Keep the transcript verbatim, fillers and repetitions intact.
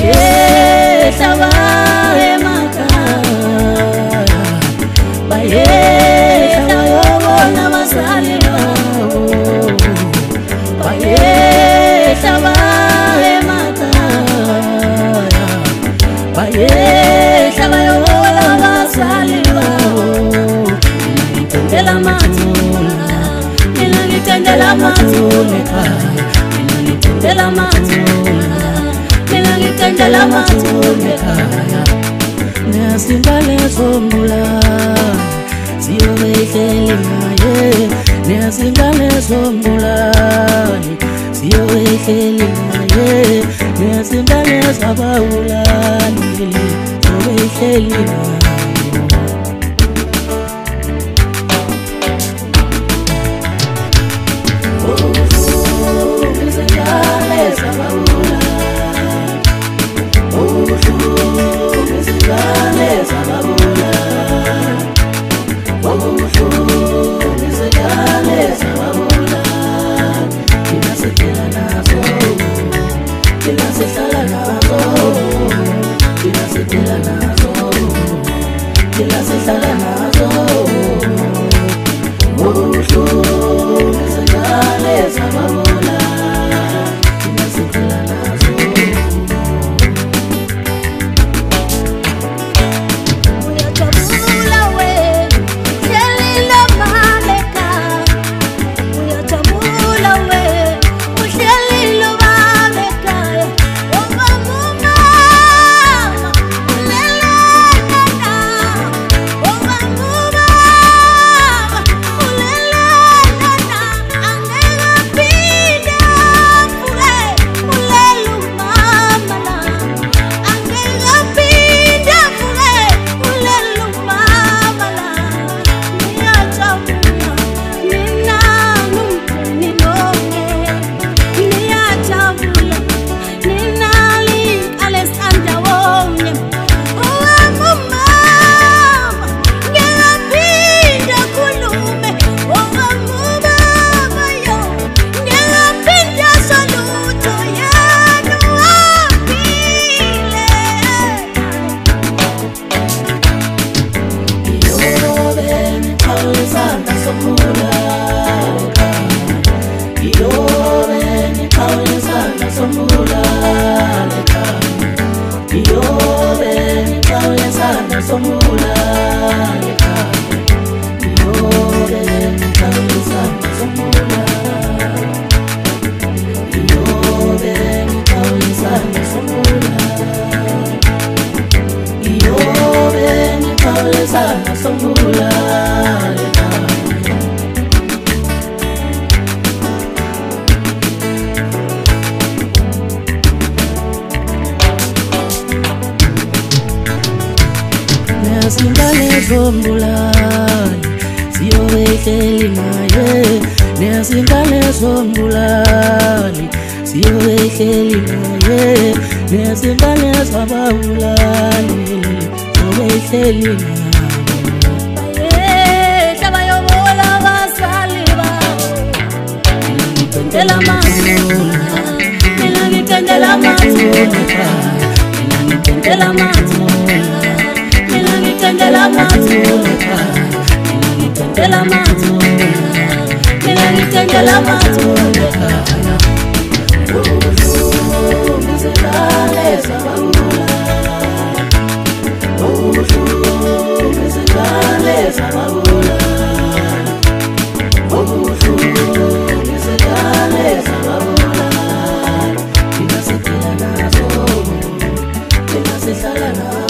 bayehla emakhaya, bayehla bayobona abazali babo, bayehla emakhaya, bayehla bayobona abazali babo. Ngitendela mathula, mina ngitendela mathula ekhaya, mina ngitendela mathula, mina ngitendela mathula ekhaya. Nesingane sombulani siyobehleli ngaye, nesingane sombulani siyobehleli ngaye, nesingane sabawulani siyobehleli ngaye. Nesingane sombulani siyobehleli ngaye, nesingane sombulani siyobehleli ngaye, nesingane sabawulani siyobehleli ngaye. Bayehla bayobona abazali babo, mina ngitendela mathula, mina ngitendela mathula, mina ngitendela mathula, mina ngitendela mathula, mina ngitendela mathula, mina ngitendela mathula. La